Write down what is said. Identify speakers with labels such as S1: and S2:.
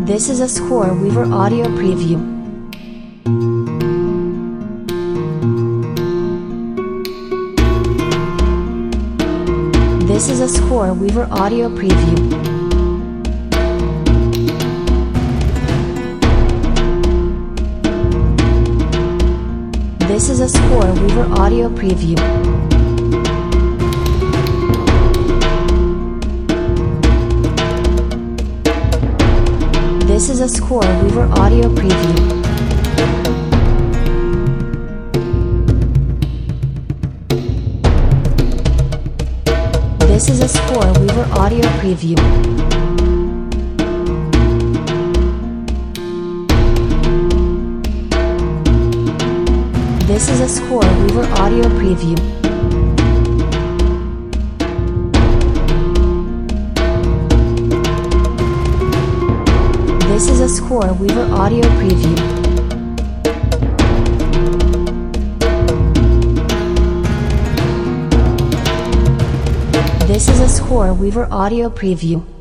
S1: This is a Score Weaver audio preview. This is a Score Weaver audio preview. This is a Score Weaver audio preview. This is a Score Weaver audio preview. This is a Score Weaver audio preview. This is a Score Weaver audio preview. This is a Score Weaver audio preview. This is a Score Weaver audio preview.